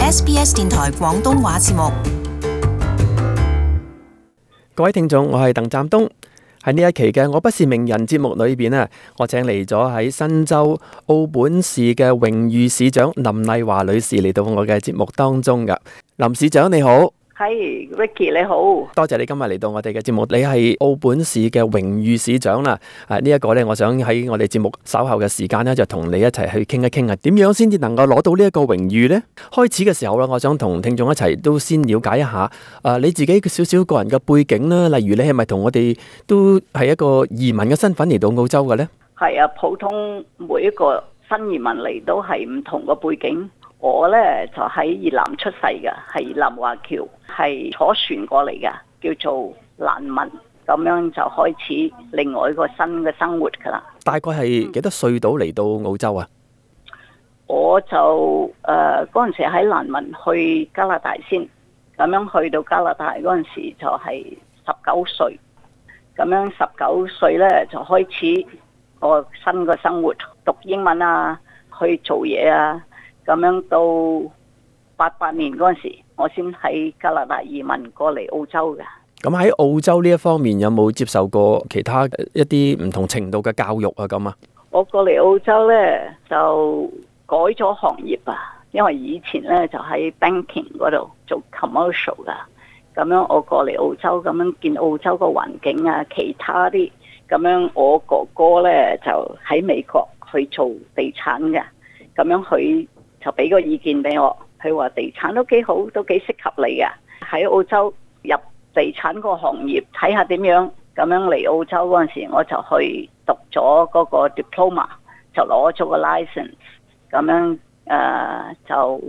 SBS 電台廣東話節目。 各位聽眾，我係鄧湛東。喺呢一期嘅我不是名人節目裏邊咧，我請嚟咗喺新州奧本市嘅榮譽市長林麗華女士嚟到我嘅節目當中噶。林市長你好。 係 Ricky 你好， 多謝你今日嚟到我哋嘅節目。你係奧本市嘅榮譽市長啦。呢一個呢，我想喺我哋節目稍後嘅時間呢，就同你一齊去傾一傾啊。點樣先至能夠攞到呢一個榮譽呢？開始嘅時候呢，我想同聽眾一齊都先了解一下你自己少少個人嘅背景啦。例如你係咪同我哋都係一個移民嘅身份嚟到澳洲嘅呢？ 係啊，普通每一個新移民嚟都係唔同嘅背景。我呢就喺越南出世嘅，係越南華僑，係坐船過嚟嘅，叫做難民，咁樣就開始另外一個新嘅生活噶啦。 大概係幾多歲到嚟到澳洲啊？ 我就嗰陣時喺難民去加拿大先，咁樣去到加拿大嗰陣時就係19歲，咁樣19歲呢就開始個新嘅生活，讀英文啊，去做嘢啊。咁樣到88年嗰陣時，我先喺加拿大移民過嚟澳洲嘅。 咁喺澳洲呢一方面，有冇接受過其他一啲唔同程度嘅教育啊？咁啊？ 我過嚟澳洲呢，就改咗行業啊，因為以前呢就喺 banking 嗰度做 commercial 噶。咁樣我過嚟澳洲，咁樣見澳洲個環境啊，其他啲咁樣，我哥哥呢就喺美國去做地產嘅，咁樣佢就俾個意見俾我，佢話地產都幾好，都幾適合你嘅。喺澳洲入地產個行業，睇下點樣。咁樣嚟澳洲嗰陣時，我就去讀咗嗰個 diploma， 就攞咗個 license。咁樣就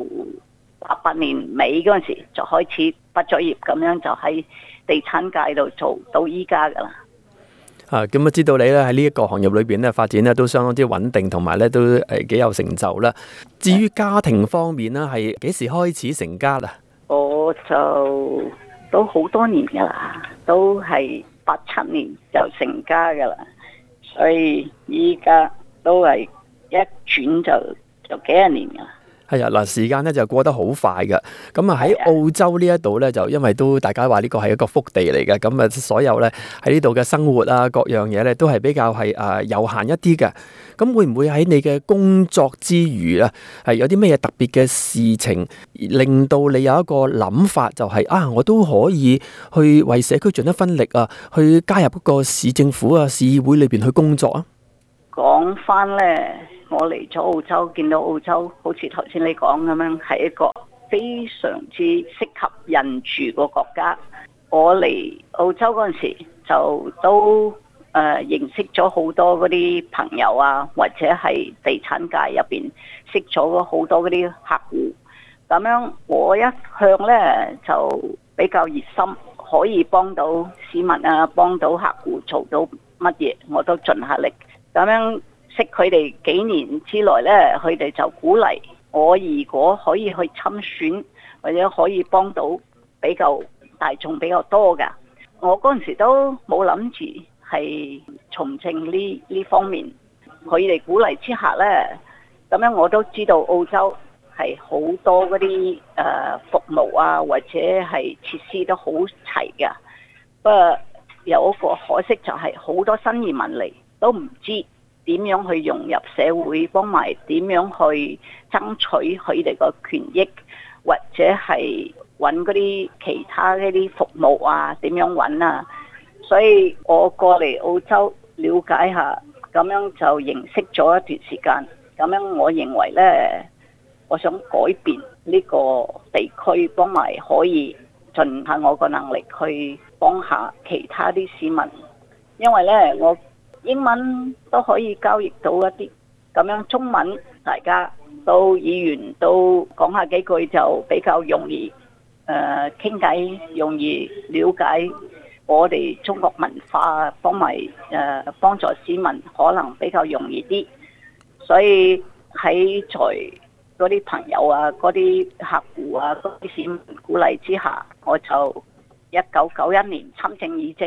88年尾嗰陣時就開始畢咗業，咁樣就喺地產界度做到依家噶啦。 咁啊，知道你咧喺呢一個行業裏邊咧發展咧都相當之穩定，同埋咧都幾有成就啦。至於家庭方面咧，係幾時開始成家啊？ 我就都好多年噶啦，都係87年就成家噶啦，所以依家都係一轉就幾廿年噶啦。 係啊，嗱，時間咧就過得好快噶。咁啊喺澳洲呢一度咧，就因為都大家話呢個係一個福地嚟嘅，咁啊所有咧喺呢度嘅生活啊，各樣嘢咧都係比較係悠閒一啲嘅。咁會唔會喺你嘅工作之餘啊，係有啲咩特別嘅事情令到你有一個諗法，就係我都可以去為社區盡一分力啊，去加入嗰個市政府啊、市議會裏邊去工作啊？ 講翻呢，我嚟咗澳洲，見到澳洲好似頭先你講咁樣，係一個非常之適合人住個國家。我嚟澳洲嗰陣時就都認識咗好多嗰啲朋友啊，或者係地產界入邊識咗好多嗰啲客戶。咁樣我一向呢就比較熱心，可以幫到市民啊，幫到客戶做到乜嘢我都盡下力。咁樣識佢哋幾年之內呢，佢哋就鼓勵我，如果可以去參選或者可以幫到比較大眾比較多㗎，我嗰陣時都冇諗住係從政呢方面。佢哋鼓勵之下呢，咁樣我都知道澳洲係好多嗰啲服務啊，或者係設施都好齊㗎。不過有一個可惜就係好多新移民嚟都唔知點樣去融入社會，幫埋點樣去爭取佢哋個權益，或者係揾嗰啲其他嗰啲服務啊，點樣揾啊。所以我過嚟澳洲了解下，咁樣就認識咗一段時間。咁樣我認為呢，我想改變呢個地區，幫埋可以盡下我個能力去幫下其他啲市民。因為呢，我英文都可以交易到一啲，咁樣中文大家都議員都講下幾句就比較容易傾偈，容易了解我哋中國文化，幫助市民可能比較容易啲。所以喺在嗰啲朋友啊、嗰啲客戶啊、嗰啲市民鼓勵之下，我就1991年參政議政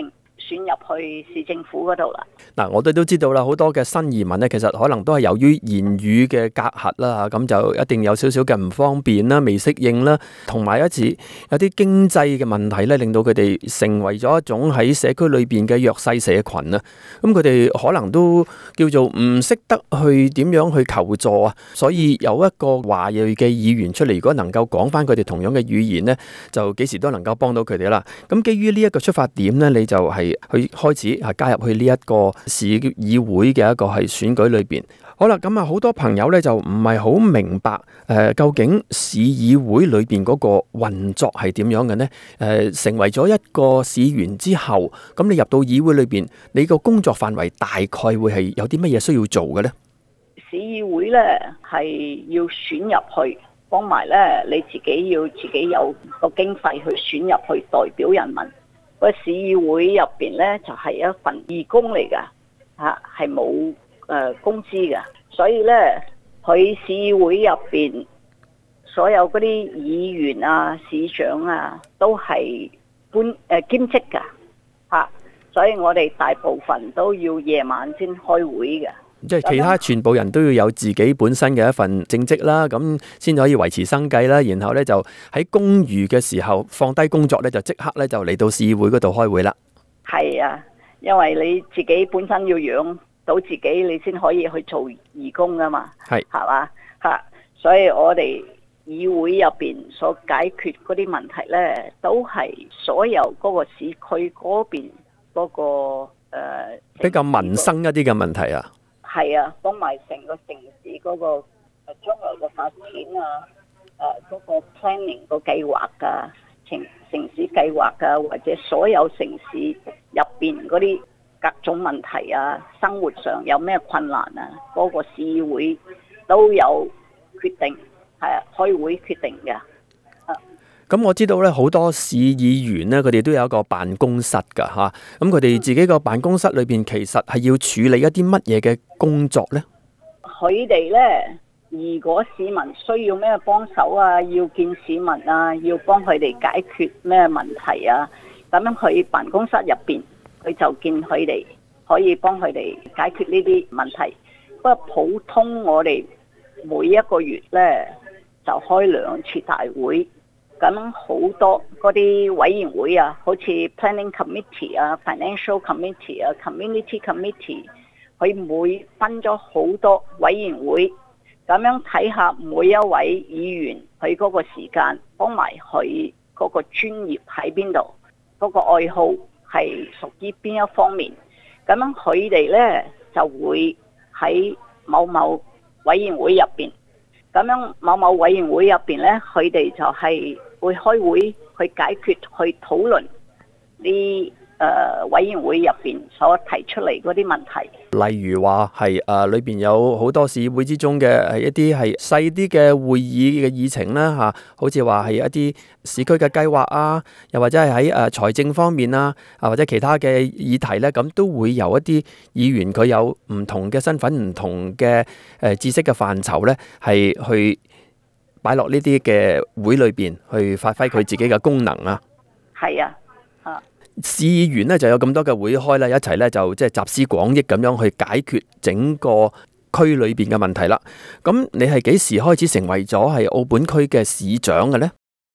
選入去市政府嗰度啦。 嗱，我哋都知道啦，好多嘅新移民咧，其實可能都係由於言語嘅隔閡啦，咁就一定有少少嘅唔方便啦、未適應啦，同埋有啲經濟嘅問題咧，令到佢哋成為咗一種喺社區裏邊嘅弱勢社群啊。咁佢哋可能都叫做唔識得去點樣去求助啊，所以有一個華裔嘅議員出嚟，如果能夠講翻佢哋同樣嘅語言呢，就幾時都能夠幫到佢哋啦。咁基於呢一個出發點呢，你就係去開始加入去呢一個市議會嘅一個係選舉裏邊。好啦，咁啊好多朋友呢就唔係好明白究竟市議會裏邊嗰個運作係點樣嘅呢？成為咗一個市員之後，咁你入到議會裏邊，你個工作範圍大概會係有啲乜嘢需要做嘅呢？ 市議會呢係要選入去，幫埋呢你自己要自己有個經費去選入去代表人民。個市議會入邊呢就係一份義工嚟噶，係冇工資嘅，所以呢，佢市議會入邊所有嗰啲議員啊、市長啊都係兼職噶，所以我哋大部分都要夜晚先開會嘅。 即係其他全部人都要有自己本身嘅一份正職啦，咁先可以維持生計啦。然後呢，就喺公餘嘅時候放低工作呢，就即刻呢就嚟到市議會嗰度開會啦。係啊，因為你自己本身要養到自己，你先可以去做義工噶嘛。係嘛嚇，所以我哋議會入邊所解決嗰啲問題呢，都係所有嗰個市區嗰邊嗰個比較民生一啲嘅問題啊。 係啊，幫埋成個城市嗰個將來嘅發展啊，嗰個 planning 個計劃㗎，城市計劃㗎，或者所有城市入邊嗰啲各種問題啊，生活上有咩困難啊，嗰個市議會都有決定，開會決定嘅。 咁我知道咧，好多市議員咧，佢哋都有一個辦公室噶嚇。咁佢哋自己個辦公室裏邊，其實係要處理一啲乜嘢嘅工作呢？ 佢哋呢，如果市民需要咩幫手啊，要見市民啊，要幫佢哋解決咩問題啊，咁樣佢辦公室入邊，佢就見佢哋可以幫佢哋解決呢啲問題。不過普通我哋每一個月呢，就開2次大會。咁好多嗰啲委員會啊，好似 Planning Committee 啊、Financial Committee 啊、Community Committee， 佢每分咗好多委員會，咁樣睇下每一位議員佢嗰個時間，幫埋佢嗰個專業喺邊度，嗰個愛好係屬於邊一方面，咁樣佢哋呢就會喺某某委員會入邊，咁樣某某委員會入邊呢，佢哋就係會開會去解決、去討論呢委員會入邊所提出嚟嗰啲問題。例如話係裏邊有好多市議會之中嘅係一啲係細啲嘅會議嘅議程啦嚇，好似話係一啲市區嘅計劃啊，又或者係喺財政方面啊，或者其他嘅議題咧，咁都會由一啲議員佢有唔同嘅身份、唔同嘅知識嘅範疇咧，係去擺落呢啲嘅會裏邊去發揮佢自己嘅功能啊。係啊。市議員咧就有咁多嘅會開啦，一齊咧就即係集思廣益咁樣去解決整個區裏邊嘅問題啦。咁你係幾時開始成為咗係澳本區嘅市長嘅呢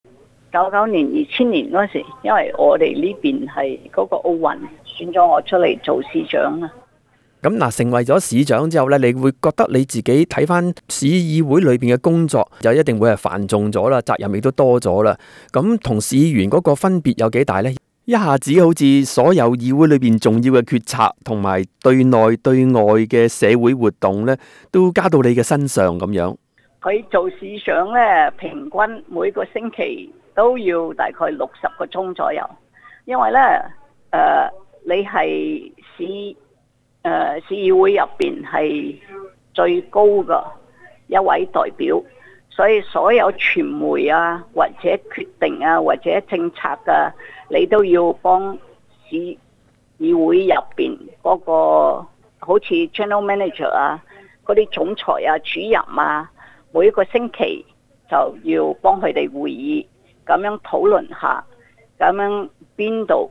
？99年、2000年嗰時，因為我哋呢邊係嗰個奧運選咗我出嚟做市長啊。咁嗱，成為咗市長之後咧，你會覺得你自己睇翻市議會裏邊嘅工作就一定會係繁重咗啦，責任亦都多咗啦。咁同市議員嗰個分別有幾大呢？一下子好似所有議會裏邊重要嘅決策同埋對內對外嘅社會活動咧，都加到你嘅身上咁樣。佢做市長咧，平均每個星期都要大概60個鐘左右，因為咧你係市議會入邊係最高嘅一位代表，所以所有傳媒啊，或者決定啊，或者政策啊，你都要幫市議會入邊嗰個好似 General Manager 啊，嗰啲總裁啊、主任啊，每一個星期就要幫佢哋會議，咁樣討論下，咁樣邊度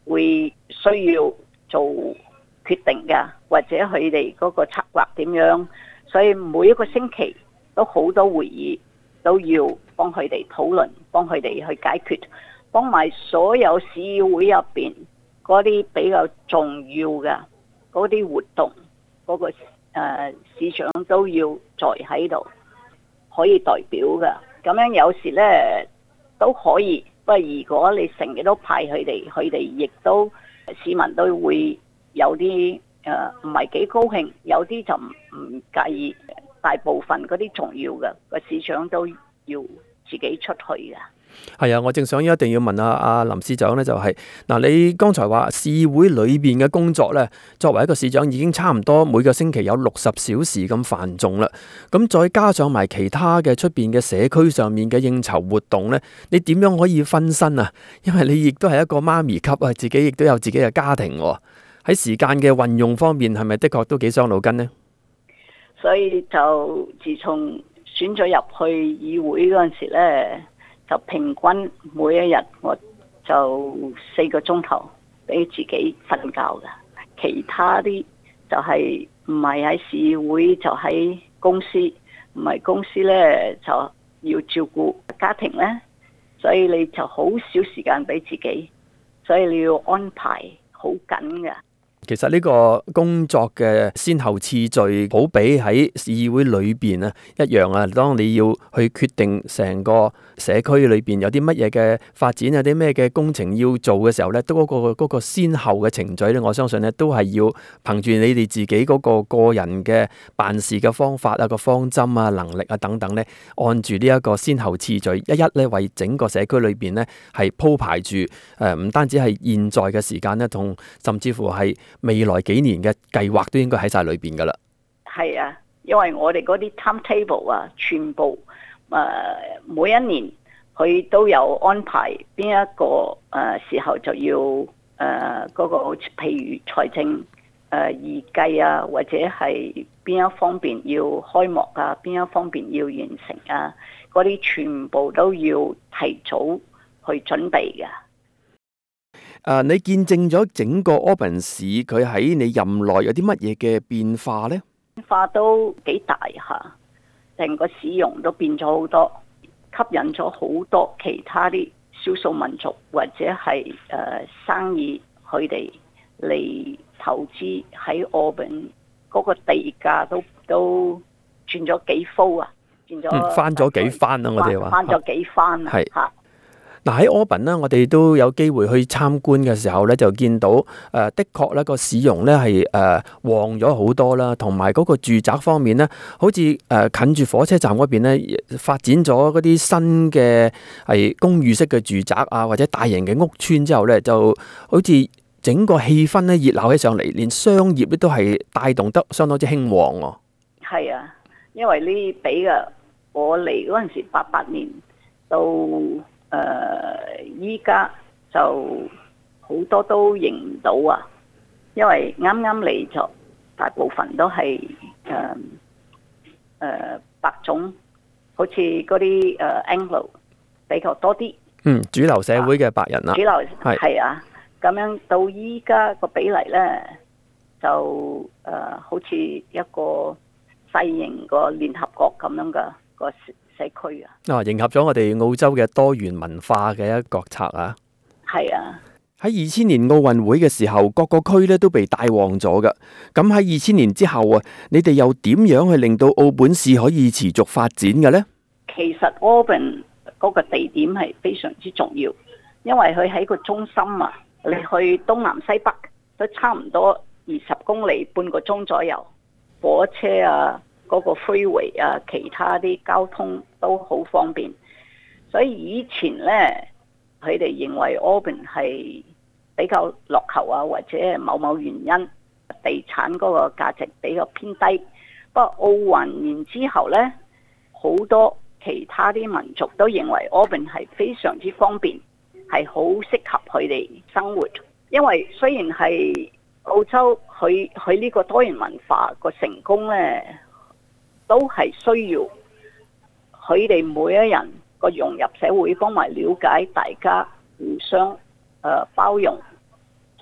會需要做決定㗎，或者佢哋嗰個策劃點樣，所以每一個星期都好多會議都要幫佢哋討論，幫佢哋去解決，幫埋所有市會入邊嗰啲比較重要嘅嗰啲活動，嗰個市長都要在喺度，可以代表㗎。咁樣有時呢都可以，不過如果你成日都派佢哋，佢哋亦都市民都會有啲唔係幾高興，有啲就唔介意。大部分嗰啲重要嘅個市長都要自己出去㗎。 係啊，我正想一定要問阿林市長呢，就係嗱，你剛才話市會裏邊嘅工作呢，作為一個市長已經差唔多每個星期有60小時咁繁重啦。咁再加上埋其他嘅出邊嘅社區上面嘅應酬活動呢，你點樣可以分身啊？因為你亦都係一個媽咪級啊，自己亦都有自己嘅家庭喎。喺時間嘅運用方面，係咪的確都幾傷腦筋呢？ 所以就自從選咗入去議會嗰陣時呢，就平均每一日我就4個鐘頭俾自己瞓覺㗎，其他啲就係唔係喺市會就喺公司，唔係公司呢就要照顧家庭呢，所以你就好少時間俾自己，所以你要安排好緊㗎。 其實呢個工作嘅先後次序，好比喺議會裏邊啊一樣啊。當你要去決定成個社區裏邊有啲乜嘢嘅發展，有啲咩嘅工程要做嘅時候呢，都嗰個先後嘅程序呢，我相信呢都係要憑住你哋自己嗰個人嘅辦事嘅方法啊、個方針啊、能力啊等等呢，按住呢一個先後次序，一呢為整個社區裏邊呢係鋪排住唔單止係現在嘅時間呢，同甚至乎係未來幾年嘅計劃都應該喺晒裏邊噶啦。係啊，因為我哋嗰啲 timetable 啊，全部每一年佢都有安排邊一個時候就要嗰個譬如財政預計啊，或者係邊一方面要開幕啊，邊一方面要完成啊，嗰啲全部都要提早去準備嘅。 你見證咗整個 Auburn 市佢喺你任內有啲乜嘢嘅變化呢？ 變化都幾大下，成個市容都變咗好多，吸引咗好多其他啲少數民族或者係生意，佢哋嚟投資喺 Auburn 嗰個地價都轉咗幾番啊，轉咗翻咗幾番啊！我哋話翻咗幾番啊，係。 嗱喺 Auburn 呢，我哋都有機會去參觀嘅時候呢，就見到的確呢個市容呢係旺咗好多啦，同埋嗰個住宅方面呢，好似近住火車站嗰邊呢，發展咗嗰啲新嘅係公寓式嘅住宅啊，或者大型嘅屋邨之後呢，就好似整個氣氛呢熱鬧起上嚟，連商業都係帶動得相當之興旺喎。係啊，因為呢比嘅我嚟嗰陣時88年到。依家就好多都認唔到啊，因為啱啱嚟咗，大部分都係白種，好似嗰啲Anglo 比較多啲。主流社會嘅白人啦。主流係啊，咁樣到依家個比例咧，就好似一個細型個聯合國咁樣嘅個社區啊，迎合咗我哋澳洲嘅多元文化嘅一個國策啊。係啊，喺2000年奧運會嘅時候，各個區咧都被帶旺咗噶。咁喺2000年之後啊，你哋又點樣去令到澳本市可以持續發展嘅呢？其實 Auburn 嗰個地點係非常之重要，因為佢喺個中心啊，你去東南西北都差唔多20公里，半個鐘左右，火車啊。嗰個 freeway 啊，其他啲交通都好方便，所以以前呢，佢哋認為 Auburn 係比較落後啊，或者某原因地產嗰個價值比較偏低。不過奧運完之後呢，好多其他啲民族都認為 Auburn 係非常之方便，係好適合佢哋生活。因為雖然係澳洲佢呢個多元文化個成功呢，都係需要佢哋每一人個融入社會，幫埋了解大家互相包容，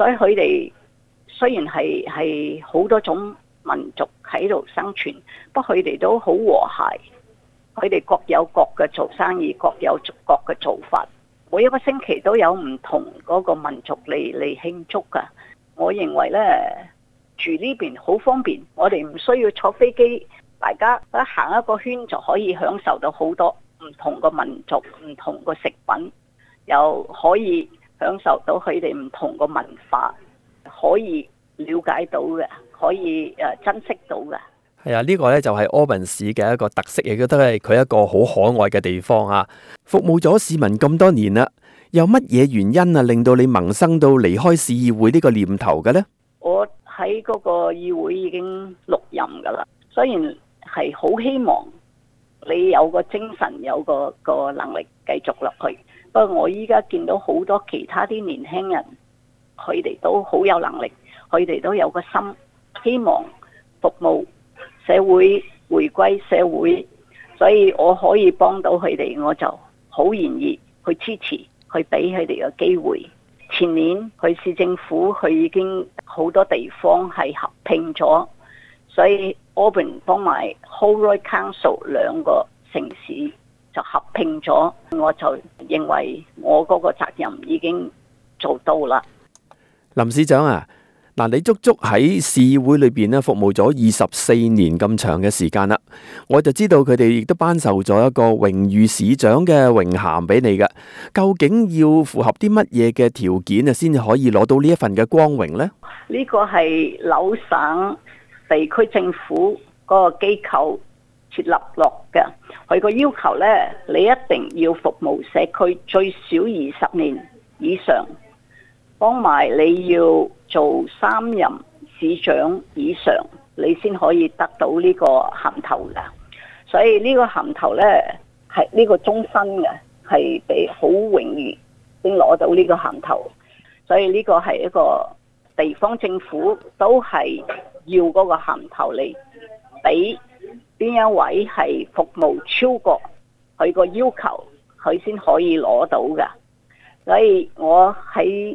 所以佢哋雖然係好多種民族喺度生存，不過佢哋都好和諧，佢哋各有各嘅做生意，各有各嘅做法。每一個星期都有唔同嗰個民族嚟慶祝㗎。我認為呢，住呢邊好方便，我哋唔需要坐飛機，大家行一個圈就可以享受到好多唔同嘅民族、唔同嘅食品，又可以享受到佢哋唔同嘅文化，可以了解到嘅，可以珍惜到嘅。 係啊，呢個呢就係柯文市嘅一個特色，亦都係佢一個好可愛嘅地方啊！服務咗市民咁多年啦，有乜嘢原因啊令到你萌生到離開市議會呢個念頭嘅呢？ 我喺嗰個議會已經6任㗎啦，雖然係好希望你有個精神，有個能力繼續落去，不過我依家見到好多其他啲年輕人，佢哋都好有能力，佢哋都有個心，希望服務社會，回歸社會，所以我可以幫到佢哋，我就好願意去支持，去俾佢哋嘅機會。前年去市政府，佢已經好多地方係合併咗，所以 Auburn 幫埋 Holroyd Council 2個城市就合併咗，我就認為我嗰個責任已經做到啦。 林市長啊，嗱，你足足喺市議會裏邊咧服務咗24年咁長嘅時間啦，我就知道佢哋亦都頒授咗一個榮譽市長嘅榮銜俾你嘅。究竟要符合啲乜嘢嘅條件啊，先至可以攞到呢一份嘅光榮呢？ 呢個係紐省地區政府嗰個機構設立落嘅，佢個要求呢，你一定要服務社區最少20年以上，幫埋你要做3任市長以上，你先可以得到呢個銜頭㗎。所以呢個銜頭呢，係呢個終身嘅，係俾好榮譽先攞到呢個銜頭。所以呢個係一個地方政府都係要嗰個銜頭嚟俾邊一位係服務超過佢個要求，佢先可以攞到㗎。所以我喺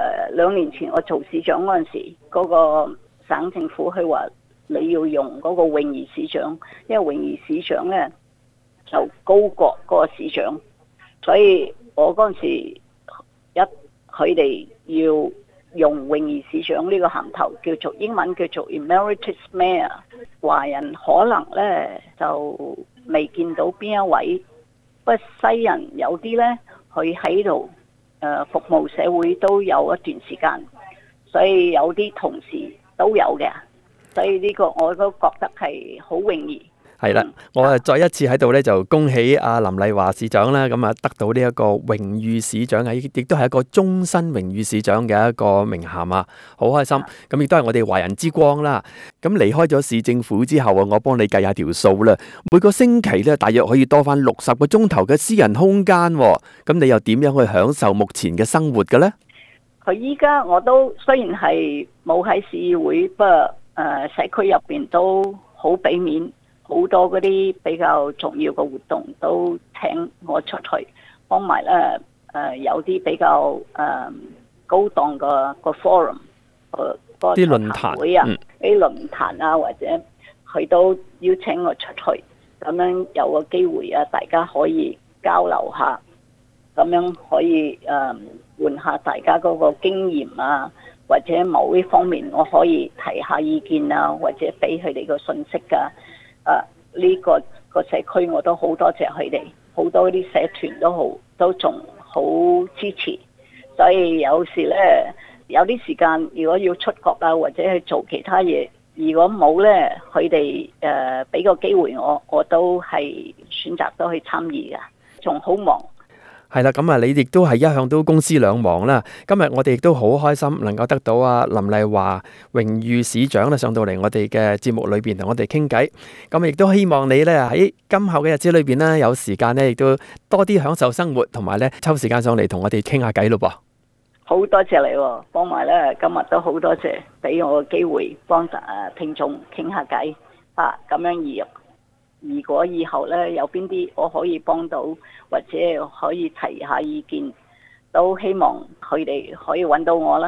2年前我做市長嗰陣時，嗰個省政府佢話你要用嗰個榮譽市長，因為榮譽市長呢就高過嗰個市長，所以我嗰陣時佢哋要用榮譽市長呢個銜頭，叫做英文叫做 Emeritus Mayor。華人可能呢就未見到邊一位，不過西人有啲呢，佢喺度服務社會都有一段時間，所以有啲同事都有嘅，所以呢個我都覺得係好榮譽。 係啦，我再一次喺度咧就恭喜阿林麗華市長啦，咁啊得到呢一個榮譽市長啊，亦都係一個終身榮譽市長嘅一個名銜啊，好開心。咁亦都係我哋華人之光啦。咁離開咗市政府之後啊，我幫你計下條數啦，每個星期咧大約可以多翻60個鐘頭嘅私人空間。咁你又點樣去享受目前嘅生活嘅呢？ 佢依家我都雖然係冇喺市議會，不過社區入邊都好俾面。好多嗰啲比較重要嘅活動都請我出去幫埋咧，有啲比較高檔嘅個 forum， 啲論壇會啊，啲論壇啊，或者佢都邀請我出去，咁樣有個機會啊，大家可以交流下，咁樣可以換下大家嗰個經驗啊，或者某啲方面我可以提下意見啊，或者俾佢哋個信息㗎。呢個社區我都好多謝佢哋，好多啲社團都仲好支持，所以有時呢，有啲時間如果要出國啊，或者去做其他嘢，如果冇呢，佢哋俾個機會我都係選擇都去參與㗎，仲好忙。 係啦，咁啊，你亦都係一向都公私兩忙啦。今日我哋亦都好開心，能夠得到阿林麗華榮譽市長咧上到嚟我哋嘅節目裏邊同我哋傾偈。咁亦都希望你咧喺今後嘅日子裏邊咧有時間咧，亦都多啲享受生活，同埋咧抽時間上嚟同我哋傾下偈咯噃。好多謝你喎，幫埋咧今日都好多謝俾我個機會幫聽眾傾下偈啊，咁樣如果以後咧有邊啲我可以幫到，或者可以提下意見，都希望佢哋可以揾到我啦。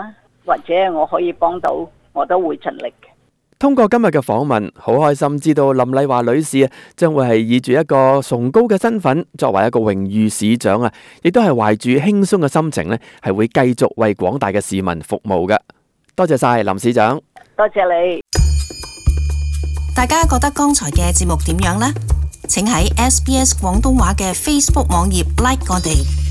或者我可以幫到，我都會盡力嘅。 通過今日嘅訪問，好開心知道林麗華女士將會係以住一個崇高嘅身份，作為一個榮譽市長啊，亦都係懷住輕鬆嘅心情呢，係會繼續為廣大嘅市民服務嘅。多謝晒林市長， 多謝你。 大家覺得剛才嘅節目點樣呢？請喺SBS 廣東話嘅 Facebook 網頁 like 我哋。